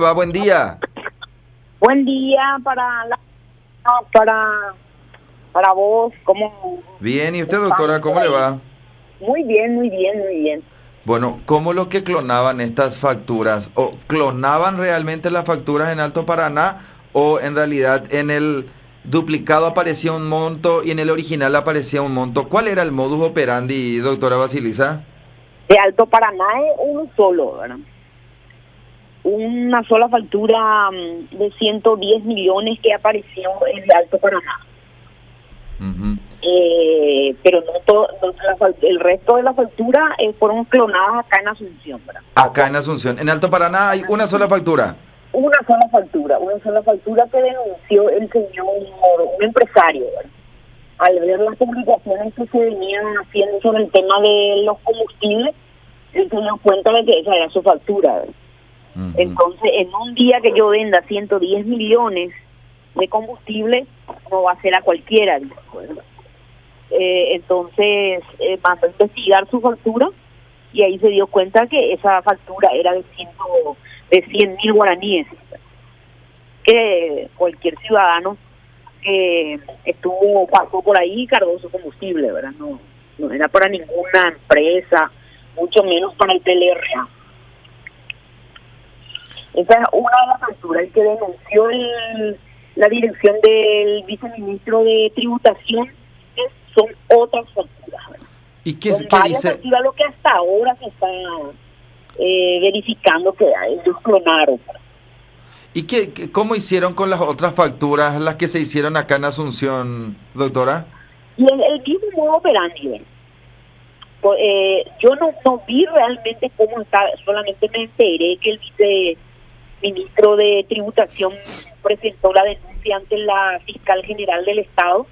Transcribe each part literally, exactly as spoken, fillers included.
va? Buen día. Buen día para la, para para vos, ¿cómo? Bien, ¿y usted, doctora, cómo le va? Muy bien, muy bien, muy bien. Bueno, ¿cómo lo que clonaban estas facturas? ¿O clonaban realmente las facturas en Alto Paraná o en realidad en el duplicado aparecía un monto y en el original aparecía un monto? ¿Cuál era el modus operandi, doctora Basilisa? De Alto Paraná es uno solo, ¿verdad? Una sola factura um, de ciento diez millones que apareció en el Alto Paraná. Uh-huh. Eh, pero no todo, no, la, el resto de la factura eh, fueron clonadas acá en Asunción, ¿verdad? Acá en Asunción. En Alto Paraná hay una sola factura. Una sola factura, una sola factura que denunció el señor, un empresario, ¿verdad? Al ver las publicaciones que se venían haciendo sobre el tema de los combustibles, él se dio cuenta de que esa era su factura, ¿verdad? Uh-huh. Entonces, en un día que yo venda ciento diez millones de combustible, no va a ser a cualquiera, ¿verdad? Eh, entonces eh, mandó a investigar su factura y ahí se dio cuenta que esa factura era de ciento de cien mil guaraníes, que cualquier ciudadano que estuvo pasó por ahí cargó su combustible, ¿verdad? No, no era para ninguna empresa, mucho menos para el P L R A. Esa es una de las facturas que denunció el, la dirección del viceministro de Tributación. Son otras facturas. ¿Y qué, son qué varias dice? Facturas, lo que hasta ahora se está eh, verificando que ellos clonaron. ¿Y qué, qué, cómo hicieron con las otras facturas, las que se hicieron acá en Asunción, doctora? Y el, el mismo modo operandi. Pues, eh, yo no, no vi realmente cómo está, solamente me enteré que el viceministro de Tributación presentó la denuncia ante la fiscal general del Estado.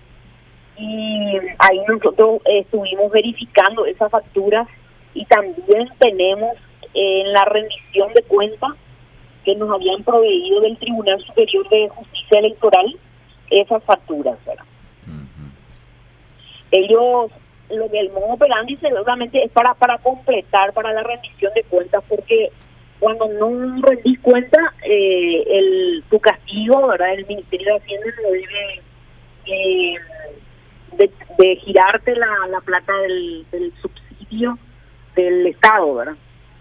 Y ahí nosotros eh, estuvimos verificando esas facturas y también tenemos eh, en la rendición de cuentas que nos habían proveído del Tribunal Superior de Justicia Electoral esas facturas, ¿verdad? Uh-huh. Ellos, lo del modo operandi seguramente es para para completar para la rendición de cuentas, porque cuando no rendís cuenta, eh, el tu castigo, ¿verdad? El Ministerio de Hacienda no debe eh, De, de girarte la, la plata del, del subsidio del Estado, ¿verdad?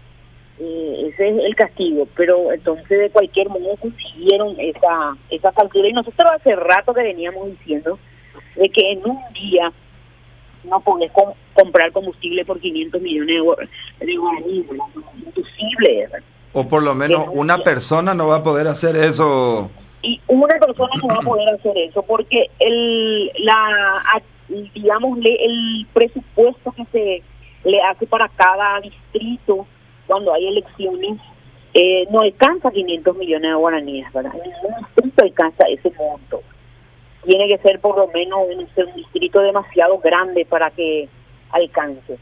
Eh, ese es el castigo, pero entonces de cualquier modo consiguieron esa esa factura y nosotros hace rato que veníamos diciendo de que en un día no podés com- comprar combustible por quinientos millones de guaraníes, es imposible, ¿verdad? O por lo menos una día. persona no va a poder hacer eso. Y una persona no va a poder hacer eso porque el la digamos el presupuesto que se le hace para cada distrito cuando hay elecciones eh, no alcanza quinientos millones de guaraníes, ¿verdad? Ningún distrito alcanza ese monto. Tiene que ser por lo menos un, un distrito demasiado grande para que alcance.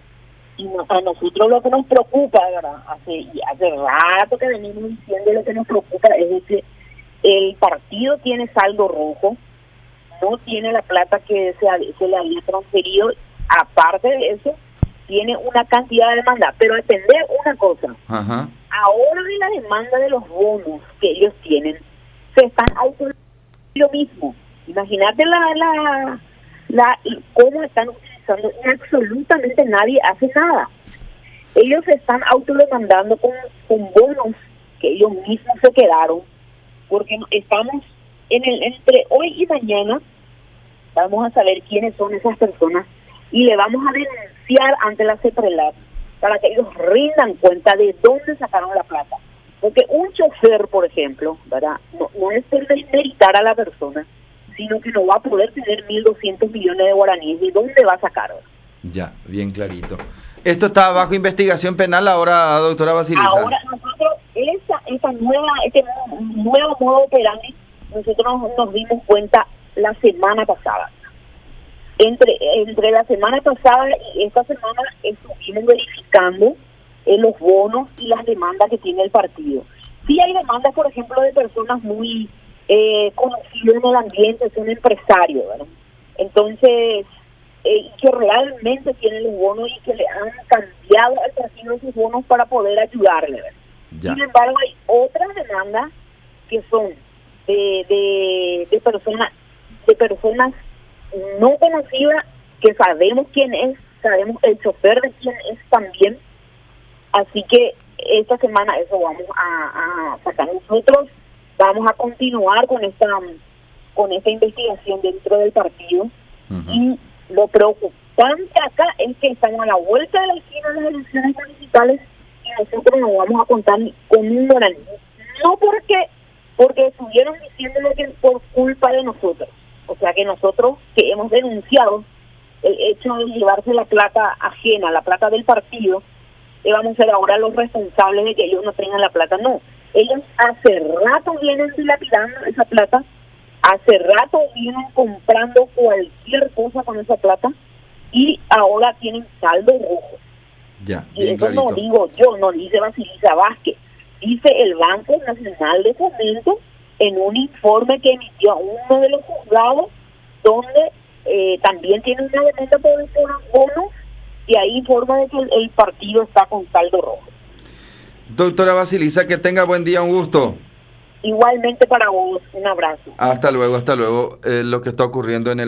Y no, a nosotros lo que nos preocupa, ¿verdad? Hace, hace rato que venimos diciendo lo que nos preocupa es que el partido tiene saldo rojo, no tiene la plata que se, se le había transferido, aparte de eso, tiene una cantidad de demanda, pero entender una cosa, Ajá. ahora de la demanda de los bonos que ellos tienen, se están autorizando lo mismo. Imagínate la, la, la, cómo están utilizando, y absolutamente nadie hace nada. Ellos se están autodemandando con, con bonos que ellos mismos se quedaron, porque estamos en el entre hoy y mañana vamos a saber quiénes son esas personas y le vamos a denunciar ante la CEPRELAT para que ellos rindan cuenta de dónde sacaron la plata. Porque un chofer, por ejemplo, ¿verdad? No, no es por desmeritar a la persona, sino que no va a poder tener mil doscientos millones de guaraníes. ¿De dónde va a sacar? Ya, bien clarito. Esto está bajo investigación penal ahora, doctora Basilisa. Ahora nosotros, esa, esa nueva, este nuevo modo operandi, nosotros nos, nos dimos cuenta la semana pasada. Entre entre la semana pasada y esta semana estuvimos verificando eh, los bonos y las demandas que tiene el partido. Sí hay demandas, por ejemplo, de personas muy eh, conocidas en el ambiente, son empresarios, ¿verdad? Entonces, eh, que realmente tienen los bonos y que le han cambiado al partido sus bonos para poder ayudarle, ¿verdad? Ya. Sin embargo, hay otras demandas que son de, de, de personas de personas no conocidas, que sabemos quién es, sabemos el chofer de quién es también. Así que esta semana eso vamos a, a sacar nosotros. Vamos a continuar con esta con esta investigación dentro del partido. Uh-huh. Y lo preocupante acá es que estamos a la vuelta de la esquina de las elecciones municipales y nosotros nos vamos a contar con un moral. No porque porque estuvieron diciéndolo que por culpa de nosotros. O sea que nosotros que hemos denunciado el hecho de llevarse la plata ajena, la plata del partido, y vamos a ser ahora los responsables de que ellos no tengan la plata. No, ellos hace rato vienen dilapidando esa plata, hace rato vienen comprando cualquier cosa con esa plata y ahora tienen saldo rojo. Ya, y eso clarito. No digo yo, no dice Basilisa Vázquez, dice el Banco Nacional de Fomento en un informe que emitió uno de los juzgados, donde eh, también tiene una demanda por, por bonos, y ahí informa de que el, el partido está con saldo rojo. Doctora Basilisa, que tenga buen día, un gusto. Igualmente para vos, un abrazo. Hasta luego, hasta luego. Eh, lo que está ocurriendo en el